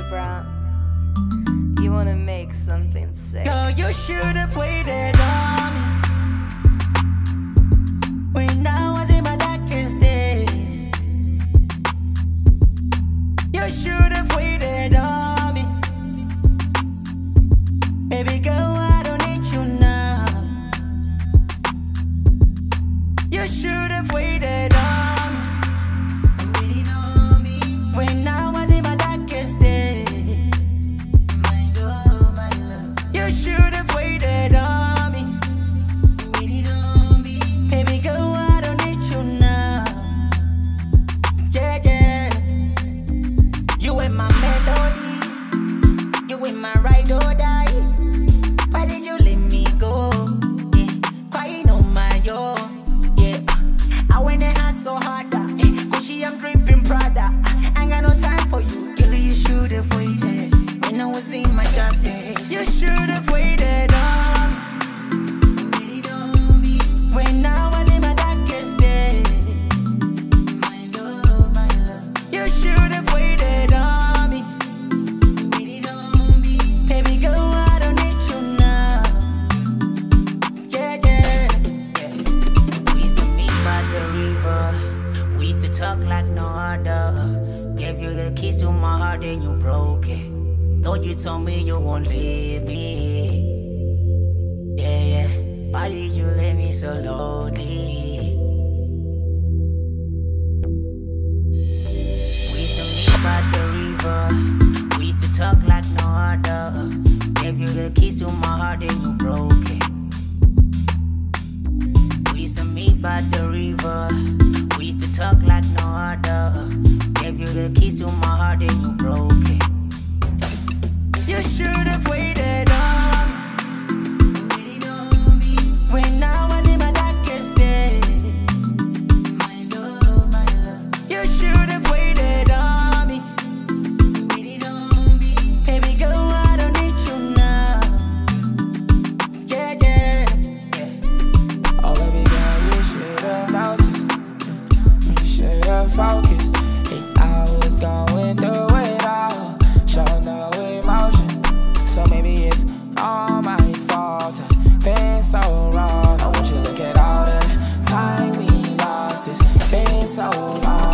Brown. You wanna make something sick. No, you should've waited on me when I was in my darkest days. You should've waited on me. Baby girl, I don't need you now. You should've waited on me when I was in my darkest days. You should've waited on me. Baby girl, I don't need you now. Yeah, yeah. You in my melody, you in my ride or die. Why did you let me go? Yeah. Crying on my own. Yeah. I went and had so hard. Gucci, I'm dripping Prada. Ain't got no time for you. Girl, you should've waited when I was in my dark days. You should've waited on me when I was in my darkest days. You should've waited on me. Baby girl, I don't need you now. Yeah, yeah, yeah. We used to meet by the river. We used to talk like no other. Gave you the keys to my heart and you broke it. Thought you told me you won't leave me. Yeah, yeah. Why did you leave me so lonely? We used to meet by the river. We used to talk like no other. Gave you the keys to my heart and you broke it. We used to meet by the river. We used to talk like no other. Gave you the keys to my heart and you broke it. You should've waited on me when I was in my darkest days. You should've waited on me. Baby girl, I don't need you now. Yeah, yeah, yeah. Oh, baby girl, you should've noticed. You should've focused. 8 hours going through it all, showing no emotion. So maybe it's all my fault. I've been so wrong. I want you to look at all the time we lost. It's been so long.